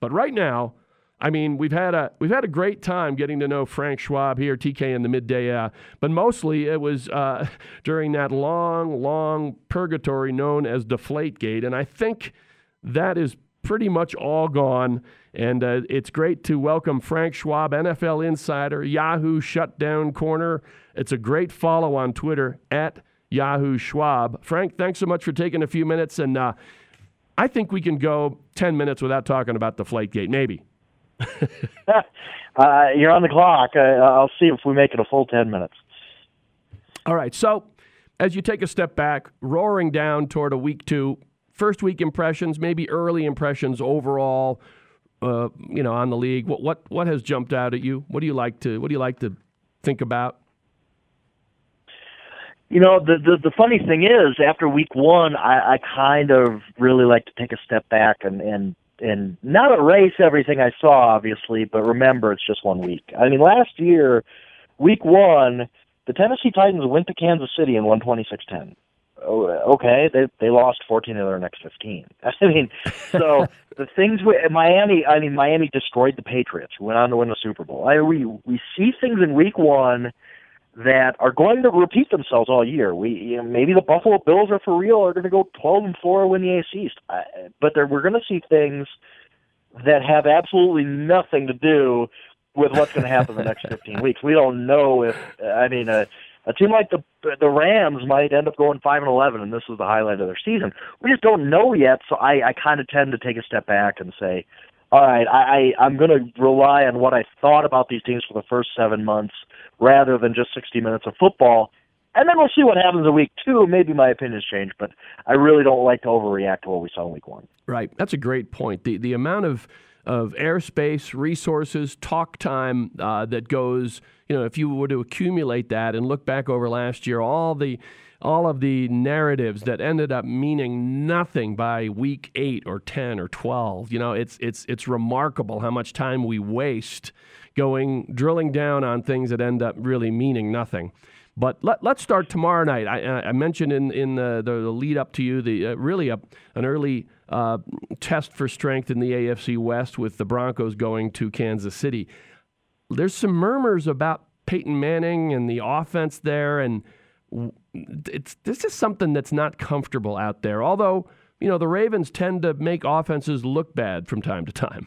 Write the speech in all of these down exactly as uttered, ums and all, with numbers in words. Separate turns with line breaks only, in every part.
But right now, I mean, we've had a we've had a great time getting to know Frank Schwab here, T K in the midday. Uh, but mostly it was uh, during that long, long purgatory known as Deflategate, and I think that is pretty much all gone. And uh, it's great to welcome Frank Schwab, N F L insider, Yahoo Shutdown Corner. It's a great follow on Twitter at Yahoo Schwab. Frank, thanks so much for taking a few minutes, and uh, I think we can go ten minutes without talking about Deflategate, maybe.
uh, you're on the clock. Uh, I'll see if we make it a full ten minutes.
All right. So as you take a step back, roaring down toward a week two, first week impressions, maybe early impressions overall, uh, you know, on the league. What what what has jumped out at you? What do you like to What do you like to think about?
You know, the, the the funny thing is, after week one, I, I kind of really like to take a step back and and. and not erase everything I saw, obviously, but remember it's just one week. I mean, last year, week one, the Tennessee Titans went to Kansas City and won twenty-six ten. Oh, okay, they they lost fourteen of their next fifteen. I mean, so the things we, Miami, I mean, Miami destroyed the Patriots, who went on to win the Super Bowl. I, we we see things in week one that are going to repeat themselves all year. We you know, maybe the Buffalo Bills are for real, are going to go twelve and four, win the A F C East. I, but we're going to see things that have absolutely nothing to do with what's going to happen in the next fifteen weeks. We don't know if I mean a, a team like the the Rams might end up going five and eleven, and this is the highlight of their season. We just don't know yet. So I, I kind of tend to take a step back and say, all right, I, I I'm going to rely on what I thought about these teams for the first seven months. Rather than just sixty minutes of football. And then we'll see what happens in week two. Maybe my opinions change, but I really don't like to overreact to what we saw in week one.
Right. That's a great point. The the amount of, of airspace, resources, talk time uh, that goes, you know, if you were to accumulate that and look back over last year, all the all of the narratives that ended up meaning nothing by week eight or ten or twelve, you know, it's it's it's remarkable how much time we waste going, drilling down on things that end up really meaning nothing. But let, let's start tomorrow night. I, I mentioned in, in the, the lead up to you, the uh, really a, an early uh, test for strength in the A F C West with the Broncos going to Kansas City. There's some murmurs about Peyton Manning and the offense there, and it's this is something that's not comfortable out there. Although, you know, the Ravens tend to make offenses look bad from time to time.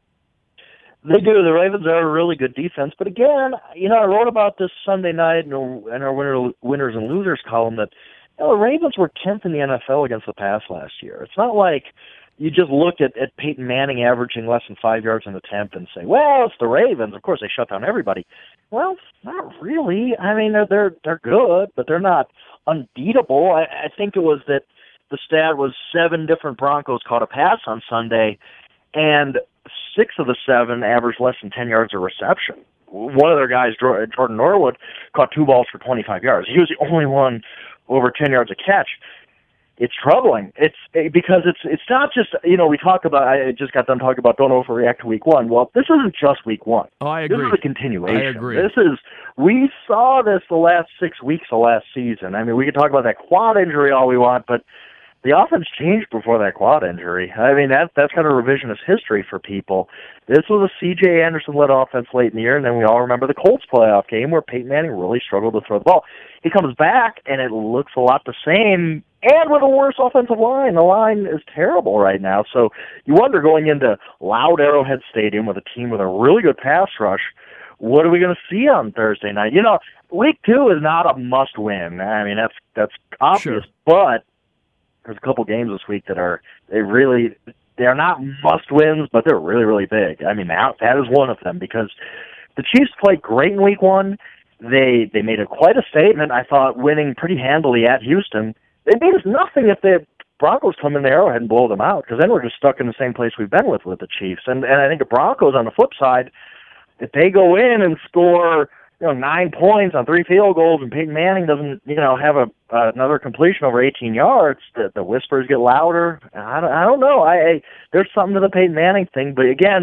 They do. The Ravens are a really good defense. But again, you know, I wrote about this Sunday night in our, in our winner, winners and losers column that you know, the Ravens were tenth in the N F L against the pass last year. It's not like you just looked at, at Peyton Manning averaging less than five yards an attempt and say, well, it's the Ravens. Of course, they shut down everybody. Well, not really. I mean, they're they're, they're good, but they're not unbeatable. I, I think it was that the stat was seven different Broncos caught a pass on Sunday, and six of the seven averaged less than ten yards of reception. One of their guys, Jordan Norwood, caught two balls for twenty-five yards. He was the only one over ten yards a catch. It's troubling. It's because it's it's not just, you know, we talk about, I just got done talking about don't overreact to week one. Well, this isn't just week one.
Oh, I agree.
This is a continuation.
I agree.
This is, we saw this the last six weeks of last season. I mean, we can talk about that quad injury all we want, but the offense changed before that quad injury. I mean, that that's kind of revisionist history for people. This was a C J Anderson-led offense late in the year, and then we all remember the Colts playoff game where Peyton Manning really struggled to throw the ball. He comes back, and it looks a lot the same, and with a worse offensive line. The line is terrible right now. So you wonder, going into loud Arrowhead Stadium with a team with a really good pass rush, what are we going to see on Thursday night? You know, week two is not a must-win. I mean, that's that's obvious,
sure.
But there's a couple games this week that are, they really, they're not must-wins, but they're really, really big. I mean, that, that is one of them, because the Chiefs played great in week one. They they made a, quite a statement, I thought, winning pretty handily at Houston. They made us nothing if the Broncos come in the Arrowhead and blow them out, because then we're just stuck in the same place we've been with with the Chiefs. And, and I think the Broncos, on the flip side, if they go in and score, you know, nine points on three field goals, and Peyton Manning doesn't, you know, have a uh, another completion over eighteen yards, the, the whispers get louder. I don't, I don't know. I, I there's something to the Peyton Manning thing, but again,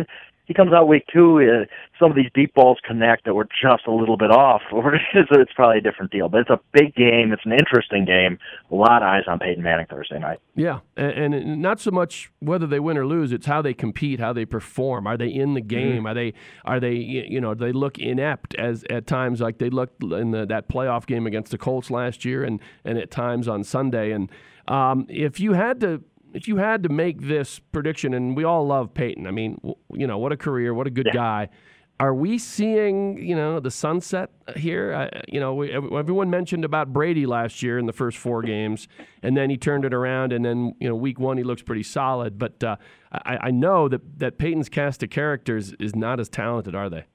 he comes out week two, uh, some of these deep balls connect that were just a little bit off. It's probably a different deal. But it's a big game. It's an interesting game. A lot of eyes on Peyton Manning Thursday night.
Yeah, and, and not so much whether they win or lose. It's how they compete, how they perform. Are they in the game? Mm-hmm. Are they? Are they? You know, they look inept as at times, like they looked in the, that playoff game against the Colts last year, and and at times on Sunday. And um, if you had to. If you had to make this prediction, and we all love Peyton, I mean, you know, what a career, what a good yeah. guy. Are we seeing, you know, the sunset here? Uh, you know, we, everyone mentioned about Brady last year in the first four games, and then he turned it around, and then, you know, week one he looks pretty solid. But uh, I, I know that, that Peyton's cast of characters is not as talented, are they?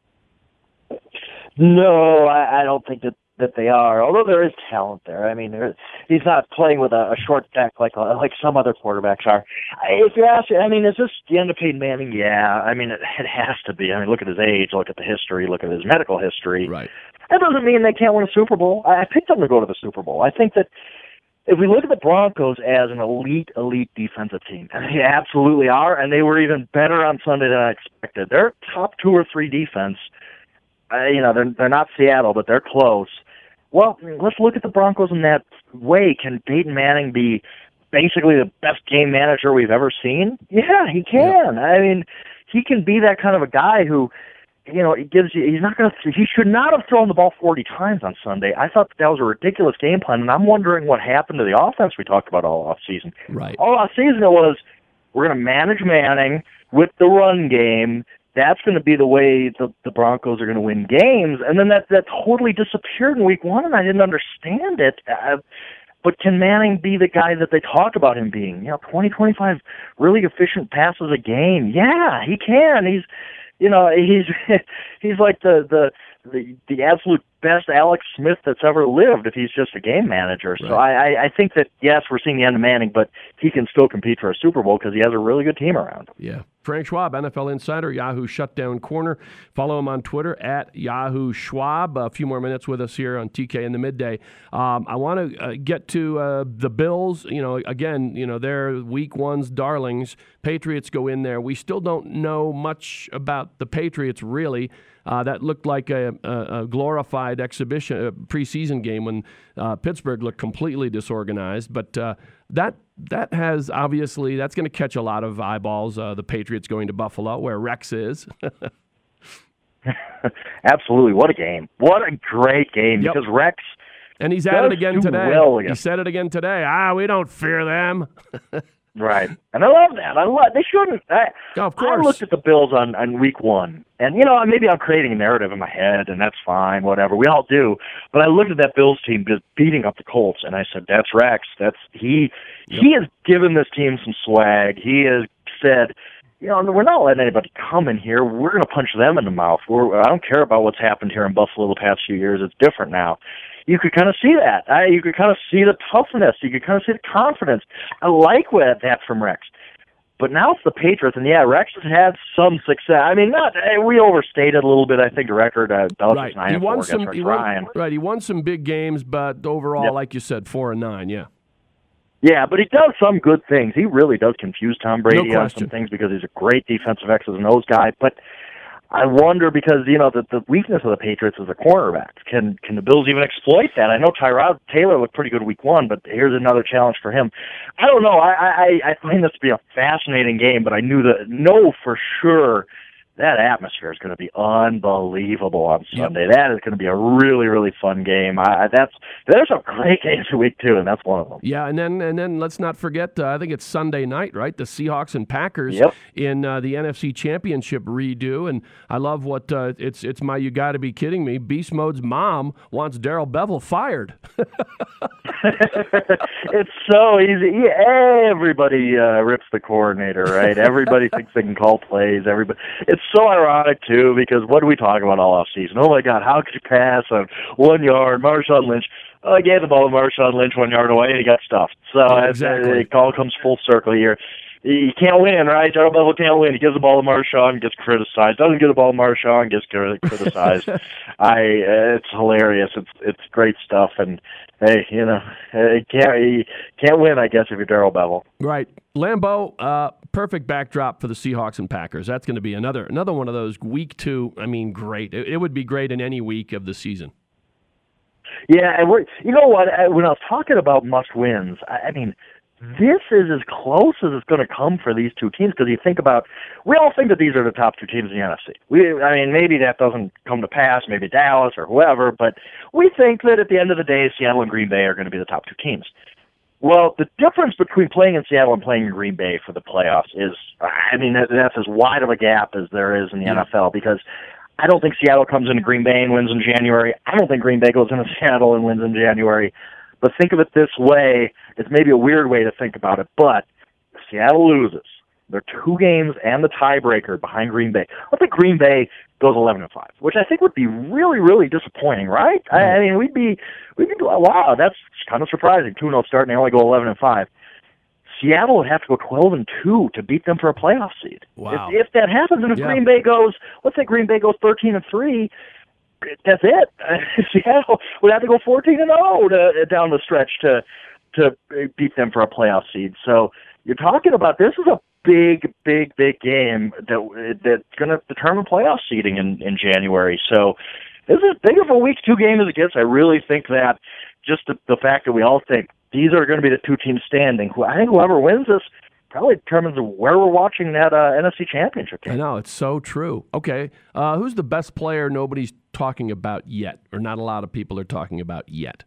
No, I, I don't think that. that they are, although there is talent there. I mean, there, he's not playing with a, a short deck like like some other quarterbacks are. If you're asking, I mean, is this the end of Peyton Manning? Yeah, I mean, it, it has to be. I mean, look at his age, look at the history, look at his medical history.
Right.
That doesn't mean they can't win a Super Bowl. I, I picked them to go to the Super Bowl. I think that if we look at the Broncos as an elite, elite defensive team, they absolutely are, and they were even better on Sunday than I expected. They're top two or three defense. Uh, you know, they're they're not Seattle, but they're close. Well, let's look at the Broncos in that way. Can Peyton Manning be basically the best game manager we've ever seen? Yeah, he can. Yep. I mean, he can be that kind of a guy who, you know, he gives you. He's not going to. He should not have thrown the ball forty times on Sunday. I thought that was a ridiculous game plan, and I'm wondering what happened to the offense we talked about all off season.
Right.
All off season it was we're going to manage Manning with the run game. That's going to be the way the, the Broncos are going to win games. And then that, that totally disappeared in week one, and I didn't understand it. Uh, but can Manning be the guy that they talk about him being? You know, twenty, twenty-five really efficient passes a game. Yeah, he can. He's, you know, he's he's like the, the, the, the absolute best Alex Smith that's ever lived if he's just a game manager. So right. I, I think that, yes, we're seeing the end of Manning, but he can still compete for a Super Bowl because he has a really good team around him.
Yeah. Frank Schwab, N F L Insider, Yahoo Shutdown Corner. Follow him on Twitter at Yahoo Schwab. A few more minutes with us here on T K in the Midday. Um, I want to uh, get to uh, the Bills. You know, again, you know, they're week one's darlings. Patriots go in there. We still don't know much about the Patriots, really. Uh, that looked like a, a, a glorified exhibition, a preseason game when uh, Pittsburgh looked completely disorganized. But uh, that that has obviously, that's going to catch a lot of eyeballs, uh, the Patriots going to Buffalo, where Rex is.
Absolutely. What a game. What a great game.
Yep.
Because Rex
And he's at it again today.
Well
he said it again today. Ah, we don't fear them.
Right. And I love that. I love. They shouldn't. I,
oh, of course.
I looked at the Bills on, on week one, and, you know, maybe I'm creating a narrative in my head, and that's fine, whatever. We all do. But I looked at that Bills team just beating up the Colts, and I said, that's Rex. That's he. Yep. He has given this team some swag. He has said, you know, we're not letting anybody come in here. We're going to punch them in the mouth. We're, I don't care about what's happened here in Buffalo the past few years. It's different now. You could kind of see that. I, you could kind of see the toughness. You could kind of see the confidence. I like what, that from Rex. But now it's the Patriots, and yeah, Rex has had some success. I mean, not we overstated a little bit. I think the record. Uh,
right. He won some. He won, right. He won some big games, but overall, yep. like you said, four and nine. Yeah.
Yeah, but he does some good things. He really does confuse Tom Brady no on some things because he's a great defensive X's and O's guy. But I wonder because, you know, the, the weakness of the Patriots is the cornerbacks. Can can the Bills even exploit that? I know Tyrod Taylor looked pretty good week one, but here's another challenge for him. I don't know. I, I, I find this to be a fascinating game, but I knew that, know for sure that atmosphere is going to be unbelievable on Sunday. Yep. That is going to be a really, really fun game. I, that's there's some great games in week two, and that's one of them.
Yeah, and then and then let's not forget. Uh, I think it's Sunday night, right? The Seahawks and Packers
yep.
in uh, the N F C Championship redo. And I love what uh, it's. It's my. You got to be kidding me. Beast Mode's mom wants Darrell Bevell fired.
It's so easy. Everybody uh, rips the coordinator, right? Everybody thinks they can call plays. Everybody. It's so ironic, too, because what do we talk about all offseason? Oh, my God, how could you pass on one yard, Marshawn Lynch? Oh, I gave the ball to Marshawn Lynch one yard away, and he got stuffed. So
yeah, exactly.
it, it all comes full circle here. he can't win, right? Darrell Bevell can't win. He gives the ball to Marshawn, gets criticized. Doesn't get the ball to Marshawn, gets criticized. I it's hilarious. It's it's great stuff. And hey, you know, he can't he can't win, I guess, if you're Darrell Bevell.
Right, Lambeau. Uh, perfect backdrop for the Seahawks and Packers. That's going to be another another one of those week two. I mean, great. It, it would be great in any week of the season.
Yeah, and we're you know what? When I was talking about must wins, I, I mean. This is as close as it's going to come for these two teams because you think about, we all think that these are the top two teams in the N F C. We, I mean, maybe that doesn't come to pass, maybe Dallas or whoever, but we think that at the end of the day, Seattle and Green Bay are going to be the top two teams. Well, the difference between playing in Seattle and playing in Green Bay for the playoffs is, I mean, that's as wide of a gap as there is in the yeah. N F L because I don't think Seattle comes into Green Bay and wins in January. I don't think Green Bay goes into Seattle and wins in January. But think of it this way. It's maybe a weird way to think about it, but if Seattle loses, they're two games and the tiebreaker behind Green Bay. Let's say Green Bay goes eleven and five, which I think would be really, really disappointing, right? Mm-hmm. I, I mean, we'd be, we'd be, wow, that's kind of surprising. two and oh start and they only go eleven and five. Seattle would have to go twelve and two to beat them for a playoff seed.
Wow.
If, if that happens, and if
yeah.
Green Bay goes, let's say Green Bay goes thirteen and three, that's it. Seattle would have to go fourteen and oh to, down the stretch to to beat them for a playoff seed. So you're talking about this is a big, big, big game that that's going to determine playoff seeding in, in January. So this is as big of a week two game as it gets. I really think that just the, the fact that we all think these are going to be the two teams standing. Who I think whoever wins this probably determines where we're watching that uh, N F C Championship game.
I know, it's so true. Okay, uh, who's the best player nobody's talking about yet, or not a lot of people are talking about yet?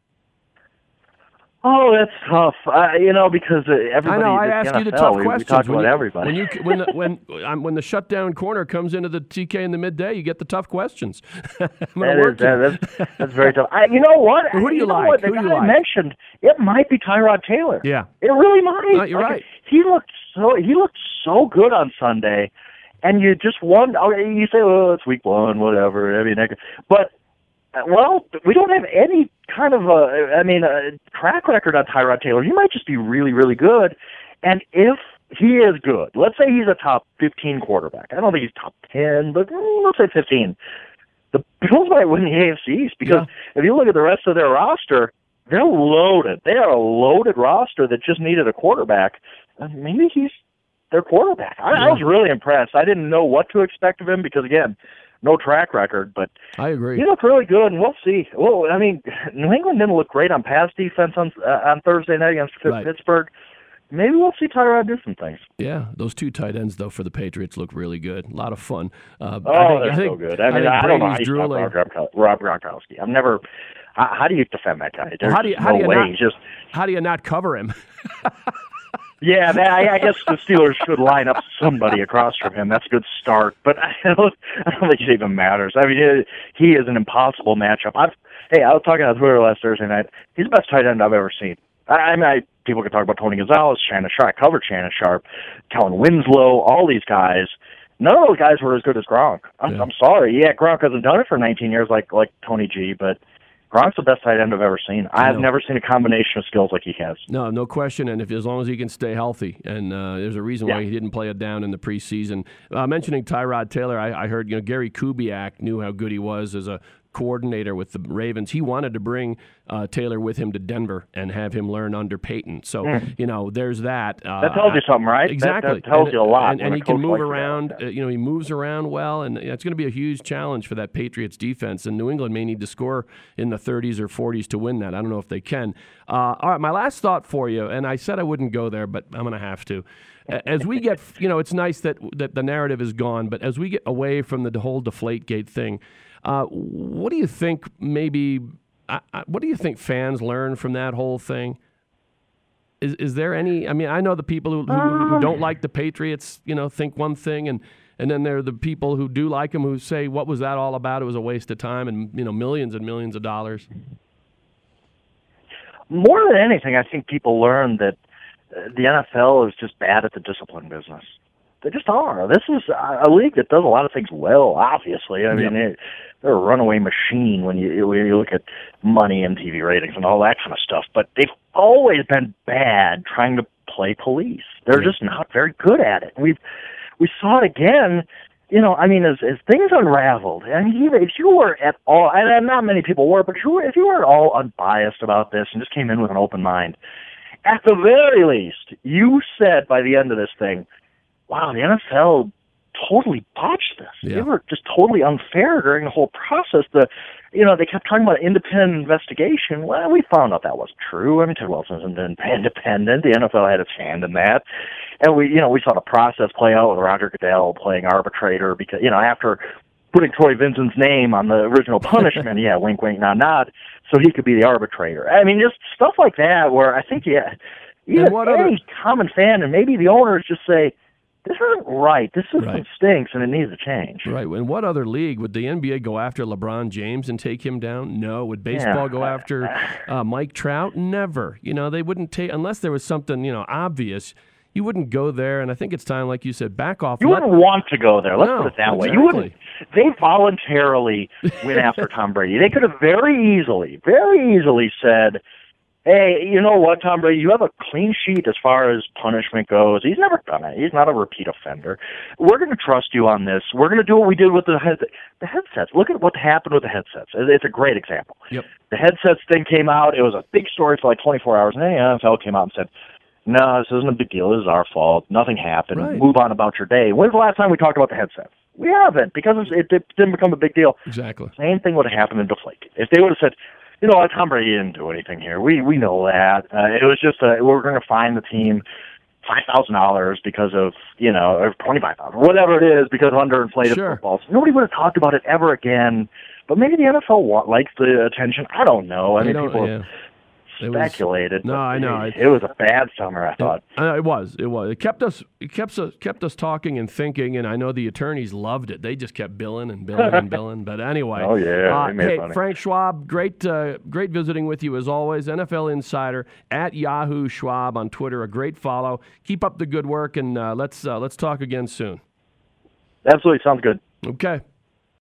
Oh, that's tough. Uh, you know, because uh, everybody.
I know. I ask you the tough
we,
questions.
We talk about
when you,
everybody.
When you when the, when um, when the shutdown corner comes into the T K in the midday, you get the tough questions. I'm
that
work
is, that, that's that's very tough. I, you know what?
Who do you,
you know
like?
What? The
Who
guy
do you
I
like?
mentioned, it might be Tyrod Taylor.
Yeah,
it really might.
No, you're
like,
right.
He looked so he looked so good on Sunday, and you just wonder. Okay, you say, "Oh, it's week one, whatever." I mean, but. Well, we don't have any kind of a, I mean, a track record on Tyrod Taylor. He might just be really, really good. And if he is good, let's say he's a top fifteen quarterback. I don't think he's top ten, but let's say fifteen. The Bills might win the A F C East because yeah. if you look at the rest of their roster, they're loaded. They are a loaded roster that just needed a quarterback. Maybe he's their quarterback. I, yeah. I was really impressed. I didn't know what to expect of him because, again, no track record, but
I agree.
He looked really good, and we'll see. Well, I mean, New England didn't look great on pass defense on uh, on Thursday night against right. Pittsburgh. Maybe we'll see Tyrod do some things.
Yeah, those two tight ends, though, for the Patriots look really good. A lot of fun. Uh,
oh,
I think,
they're
I think,
so good. I mean,
I,
I don't know how
Brady's
you
drooling.
Rob, Rob Gronkowski. I've never. How, how do you defend that guy? There's
how do you, how
no
do you
way.
not,
He's just.
How do you not cover him?
Yeah, man, I, I guess the Steelers should line up somebody across from him. That's a good start, but I don't, I don't think it even matters. I mean, it, he is an impossible matchup. I've, hey, I was talking on Twitter last Thursday night. He's the best tight end I've ever seen. I, I mean, I, people can talk about Tony Gonzalez, Shannon Sharp. I covered Shannon Sharp, Kellen Winslow, all these guys. None of those guys were as good as Gronk. I'm, yeah. I'm sorry. Yeah, Gronk hasn't done it for nineteen years like like Tony G, but Gronk's the best tight end I've ever seen. I have never seen a combination of skills like he has.
No, no question. And if as long as he can stay healthy, and uh, there's a reason
yeah.
why he didn't play it down in the preseason. Uh, mentioning Tyrod Taylor, I, I heard you know Gary Kubiak knew how good he was as a coordinator with the Ravens. He wanted to bring uh, Taylor with him to Denver and have him learn under Peyton. So, mm. you know, there's that. Uh,
that tells you something, right?
Exactly.
That, that tells
and,
you a lot.
And, and he can move around. Uh, you know, he moves around well, and it's going to be a huge challenge for that Patriots defense. And New England may need to score in the thirties or forties to win that. I don't know if they can. Uh, all right, my last thought for you, and I said I wouldn't go there, but I'm going to have to. As we get, you know, it's nice that that the narrative is gone, but as we get away from the whole Deflategate thing, uh, what do you think maybe, uh, what do you think fans learn from that whole thing? Is is there any, I mean, I know the people who, who, who don't like the Patriots, you know, think one thing, and, and then there are the people who do like them who say, what was that all about? It was a waste of time and, you know, millions and millions of dollars.
More than anything, I think people learn that the N F L is just bad at the discipline business. They just are. This is a league that does a lot of things well, obviously. I mean, yep. it, they're a runaway machine when you when you look at money and T V ratings and all that kind of stuff. But they've always been bad trying to play police. They're
Yeah.
just not very good at it. We've we saw it again. You know, I mean, as as things unraveled, I mean, even if you were at all, and not many people were, but if you were, if you were at all unbiased about this and just came in with an open mind, at the very least, you said by the end of this thing, wow, the N F L totally botched this.
Yeah.
They were just totally unfair during the whole process. The, you know, they kept talking about independent investigation. Well, we found out that wasn't true. I mean, Ted Wilson's independent. The N F L had its hand in that. And we, you know, we saw the process play out with Roger Goodell playing arbitrator because, you know, after putting Troy Vincent's name on the original punishment, yeah, wink, wink, nod, nod, so he could be the arbitrator. I mean, just stuff like that where I think, yeah, even
what
any
other-
common fan and maybe the owners just say, this isn't right. This system
Right.
stinks, and it needs to change.
Right. And what other league would the N B A go after LeBron James and take him down? No. Would baseball
Yeah.
go after uh, Mike Trout? Never. You know, they wouldn't take unless there was something, you know, obvious. You wouldn't go there. And I think it's time, like you said, back off.
You
Let-
wouldn't want to go there. Let's
No,
put it that way.
exactly.
You wouldn't. They voluntarily went after Tom Brady. They could have very easily, very easily said, hey, you know what, Tom Brady, you have a clean sheet as far as punishment goes. He's never done it. He's not a repeat offender. We're going to trust you on this. We're going to do what we did with the head, the headsets. Look at what happened with the headsets. It's a great example.
Yep.
The headsets thing came out. It was a big story for like twenty-four hours, and then the N F L came out and said, no, this isn't a big deal. This is our fault. Nothing happened.
Right.
Move on about your day. When's the last time we talked about the headsets? We haven't, because it, it didn't become a big deal.
Exactly.
Same thing would have happened in Deflategate. If they would have said, you know what, Tom Brady didn't do anything here. We we know that. Uh, it was just a, we're going to fine the team five thousand dollars because of, you know, or twenty-five thousand dollars, whatever it is, because of underinflated
Sure.
footballs. Nobody would have talked about it ever again. But maybe the N F L wa- likes the attention. I don't know. I
They
mean,
don't-
people
yeah. It was-
speculated.
No,
but
I know.
It, it was a bad summer, I thought.
Uh, it was. It was. It kept us. It kept us. Kept us talking and thinking. And I know the attorneys loved it. They just kept billing and billing and billing. But anyway.
Oh, yeah,
Uh,
they made
hey,
money.
Frank Schwab, great, uh, great visiting with you as always. N F L Insider at Yahoo Schwab on Twitter. A great follow. Keep up the good work, and uh, let's uh, let's talk again soon.
Absolutely, sounds good.
Okay.